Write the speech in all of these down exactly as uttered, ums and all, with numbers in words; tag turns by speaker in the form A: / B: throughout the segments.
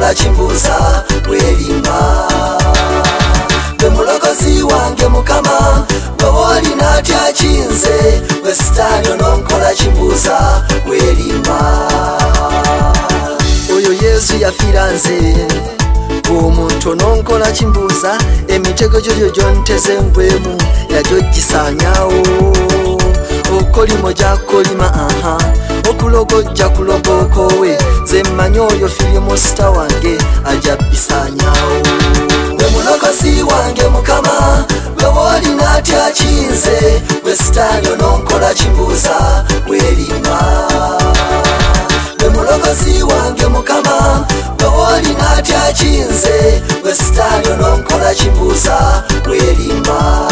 A: nonkola chimbusa welimba gwe mulokozi wange mukama gwe walina atya kinze gwe sitani nonkola chimbusa welimba oyo Yesu yafira nze omuntu nonkola chimbusa emitego gyo gyonteze mbwemu yagyo gisanyawo okolimo gyakolima aha okulogojja kulogokowe ze mmanyi oyo firimu sita wange ajja bisanyawo gwe mulokozi wange mukama gwe walina atya kinze gwe sitani nonkola chimbusa welimba gwe mulokozi wange mukama gwe walina atya kinze gwe sitani nonkola chimbusa welimba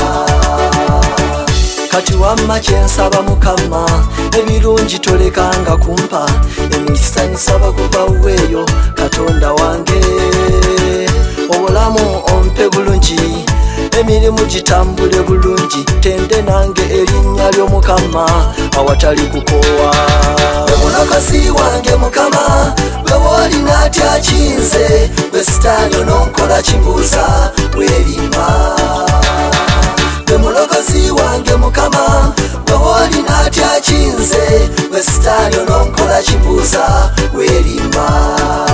A: kati wamma kyensaba mukama ebirungi tolekanga kumpa emikisa nisaba kuva weeyo katonda wange obulamu ompe bulungi emirimu gitambule bulungi tende nange erinnya ly'omukama awatali kukoowa omulokozi wange mukama gwe walina atya kinze gwe sitani nonkola chimbusa welimba gwe mulokozi wange mukama gwe walina atya kinze gwe sitani nonkola chimbusa welimba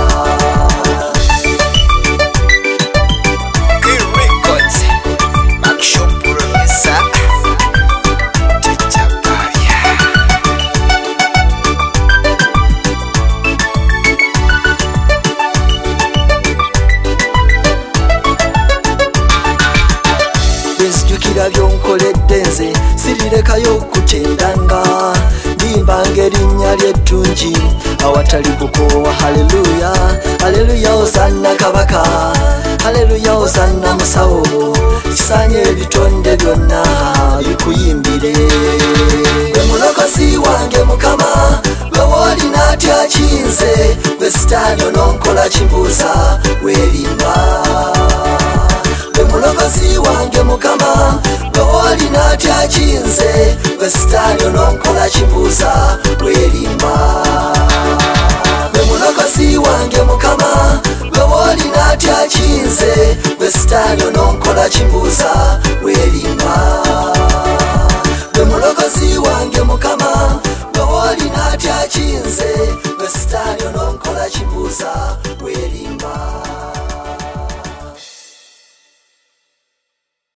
A: Nzijukira byonkoledde nze sirirekayo okutendanga ndimbanga erinnya ly'eddungi awatali kukoowa haleluya haleluya hosanna kabaka haleluya hosanna musawo kisaanye ebitonde byonna bikuyimbire gwe mulokozi wange mukama gwe walina atya kinze gwe sitani nonkola chimbusa welimba gwe mulokozi wange mukama gwe walina atya kinze gwe sitani nonkola chimbusa welimba gwe mulokozi wange mukama gwe walina atya kinze gwe sitani nonkola chimbusa